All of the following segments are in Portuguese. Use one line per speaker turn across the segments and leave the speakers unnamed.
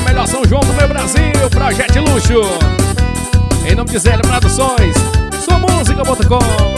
melhor São João do meu Brasil, Projeto Luxo. Em nome de Zé Produções, SuaMusica.com.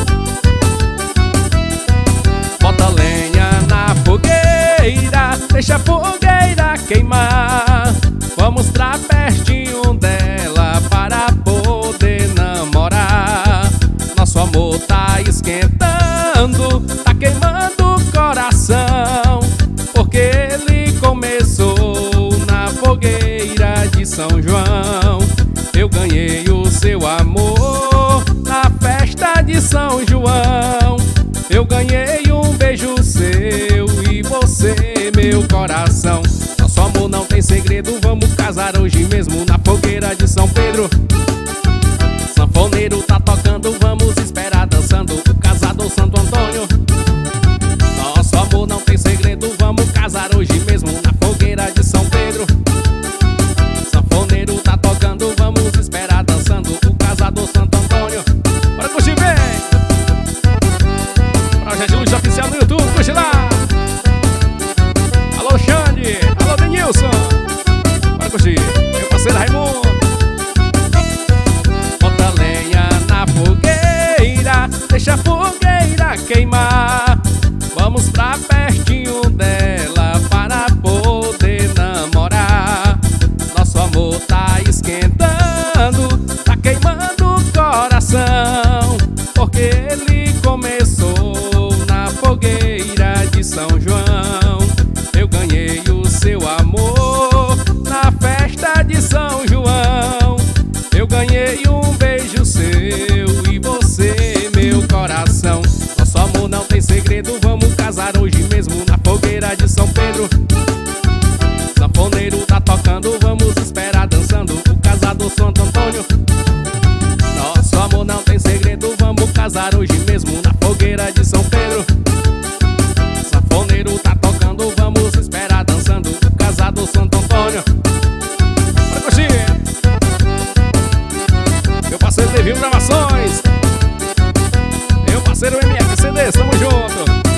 Bota lenha na fogueira, deixa a fogueira queimar. Vamos pra pertinho dela para poder namorar. Nosso amor tá esquentando, tá queimando o coração, porque ele começou na fogueira de São João. Eu ganhei o seu amor na festa de São João. Eu ganhei um beijo seu e você, meu coração. Nosso amor não tem segredo, vamos casar hoje mesmo na fogueira de São Pedro. Sanfoneiro tá tocando, vamos esperar dançando o casador Santo Antônio. Nosso amor não tem segredo, vamos casar hoje mesmo na fogueira de São Pedro. Sanfoneiro tá tocando, vamos esperar dançando o casador Santo Antônio. Bora curtir, vem! Projeto Luxo Oficial no YouTube, curte lá! Alô, Xande! Alô, Denilson! Bora curtir, meu parceiro Raimundo! Bota lenha na fogueira, deixa a fogueira queimar. Vamos pra pertinho dela para poder namorar. Nosso amor tá esquentando, tá queimando o coração, porque ele começou na fogueira de São João. Eu ganhei o seu amor na festa de São João. Eu ganhei um beijo seu e você, meu coração. Nosso amor não tem segredo, vamos casar hoje mesmo na fogueira de São Pedro. Sanfoneiro tá tocando, vamos esperar dançando o casador Santo Antônio. Nosso amor não tem segredo, vamos casar hoje mesmo na fogueira de São Pedro. Sanfoneiro tá tocando, vamos esperar dançando o casador Santo Antônio. Bora curtir! Meu parceiro Levinho Gravações, meu parceiro MFCD, tamo junto!